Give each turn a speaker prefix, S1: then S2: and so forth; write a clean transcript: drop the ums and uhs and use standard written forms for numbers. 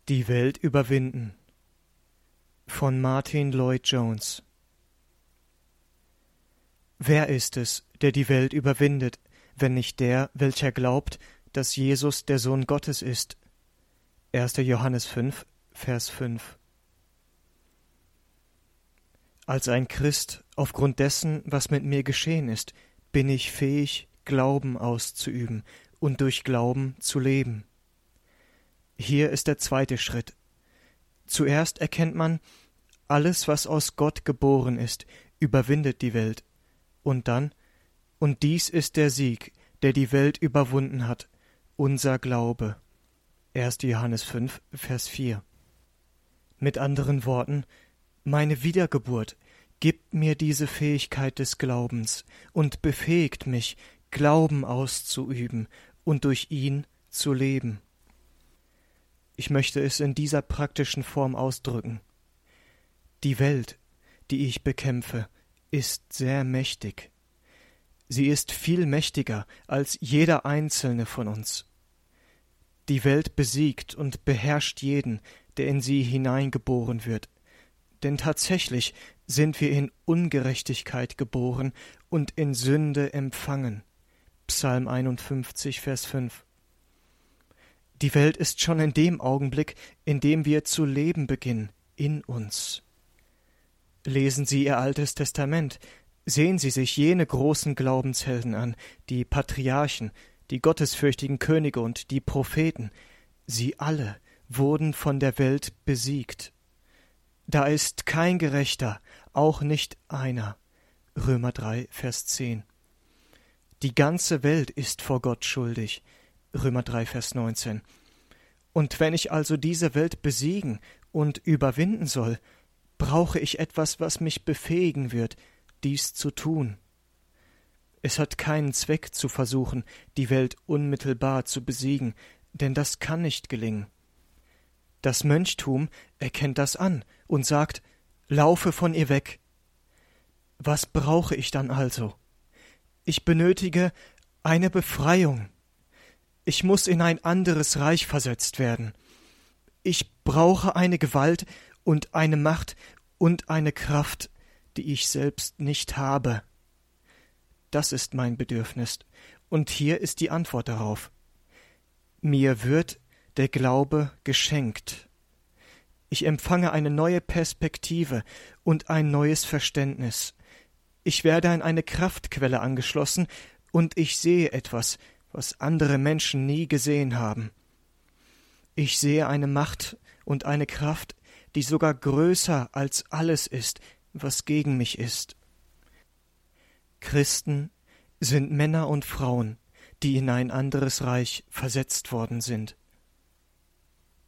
S1: Die Welt überwinden von Martyn Lloyd-Jones. Wer ist es, der die Welt überwindet, wenn nicht der, welcher glaubt, dass Jesus der Sohn Gottes ist? 1. Johannes 5, Vers 5. Als ein Christ, aufgrund dessen, was mit mir geschehen ist, bin ich fähig, Glauben auszuüben und durch Glauben zu leben. Hier ist der zweite Schritt. Zuerst erkennt man, alles, was aus Gott geboren ist, überwindet die Welt. Und dann, und dies ist der Sieg, der die Welt überwunden hat, unser Glaube. 1. Johannes 5, Vers 4. Mit anderen Worten, meine Wiedergeburt gibt mir diese Fähigkeit des Glaubens und befähigt mich, Glauben auszuüben und durch ihn zu leben. Ich möchte es in dieser praktischen Form ausdrücken. Die Welt, die ich bekämpfe, ist sehr mächtig. Sie ist viel mächtiger als jeder einzelne von uns. Die Welt besiegt und beherrscht jeden, der in sie hineingeboren wird. Denn tatsächlich sind wir in Ungerechtigkeit geboren und in Sünde empfangen. Psalm 51, Vers 5. Die Welt ist schon in dem Augenblick, in dem wir zu leben beginnen, in uns. Lesen Sie Ihr Altes Testament, sehen Sie sich jene großen Glaubenshelden an, die Patriarchen, die gottesfürchtigen Könige und die Propheten. Sie alle wurden von der Welt besiegt. Da ist kein Gerechter, auch nicht einer. Römer 3, Vers 10. Die ganze Welt ist vor Gott schuldig. Römer 3, Vers 19. Und wenn ich also diese Welt besiegen und überwinden soll, brauche ich etwas, was mich befähigen wird, dies zu tun. Es hat keinen Zweck zu versuchen, die Welt unmittelbar zu besiegen, denn das kann nicht gelingen. Das Mönchtum erkennt das an und sagt, laufe von ihr weg. Was brauche ich dann also? Ich benötige eine Befreiung. Ich muss in ein anderes Reich versetzt werden. Ich brauche eine Gewalt und eine Macht und eine Kraft, die ich selbst nicht habe. Das ist mein Bedürfnis, und hier ist die Antwort darauf. Mir wird der Glaube geschenkt. Ich empfange eine neue Perspektive und ein neues Verständnis. Ich werde an eine Kraftquelle angeschlossen, und ich sehe etwas, was andere Menschen nie gesehen haben. Ich sehe eine Macht und eine Kraft, die sogar größer als alles ist, was gegen mich ist. Christen sind Männer und Frauen, die in ein anderes Reich versetzt worden sind.